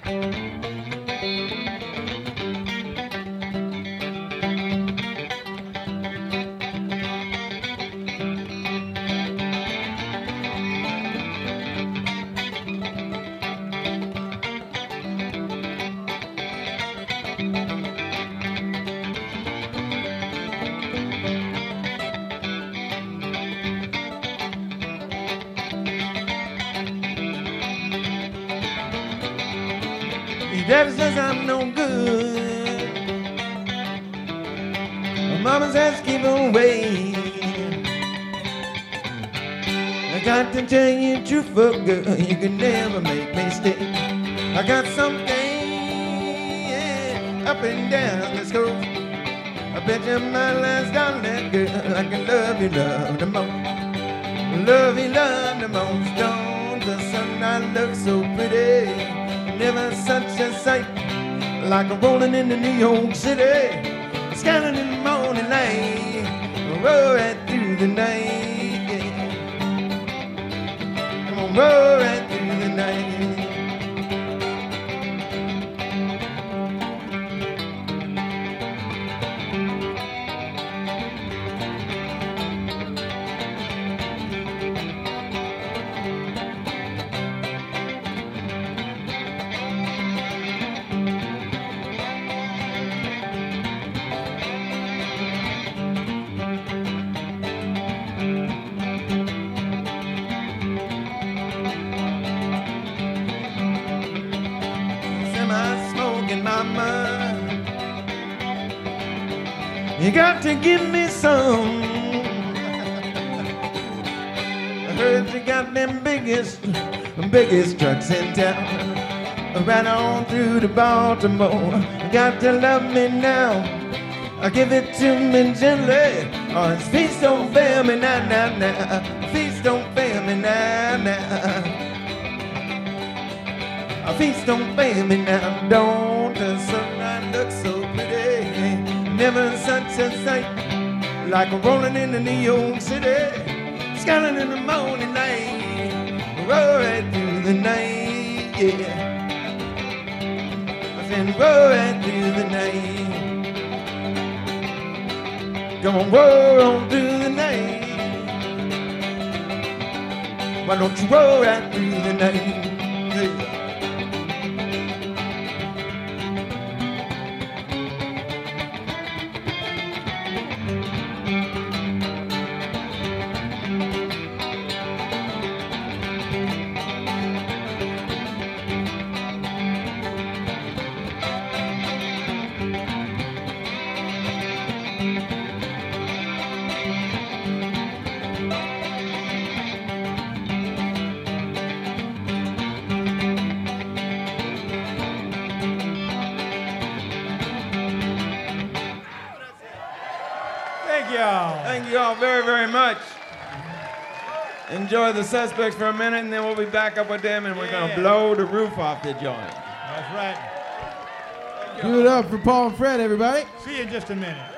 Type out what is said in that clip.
Daddy says I'm no good. My mama says keep away. I got to tell you the truth, for girl, you can never make me stay. I got something up and down this coast. I bet you my last dollar, girl, I can love you, love the most. Love you, love the most. Don't the sunlight look so pretty? Never such a sight like a rolling into New York City, scanning in the morning light, roll right through the night. Yeah. Come on, roll right through the night. You got to give me some. I heard you got them biggest trucks in town. Right on through to Baltimore. You got to love me now. I give it to me gently. Oh, his feet don't fail me now, now, now. Feet don't fail me now, now. Feet don't fail me now. Don't the sunlight look so pretty? Never such a sight like a rolling into New York City, scanning in the morning light, roll right through the night, yeah. I said roll right through the night. Come on, roll on through the night. Why don't you roll right through the night? Yeah. Thank you all very, very much. Enjoy the Suspects for a minute, and then we'll be back up with them, and we're going to blow the roof off the joint. That's right. Give it up for Paul and Fred, everybody. See you in just a minute.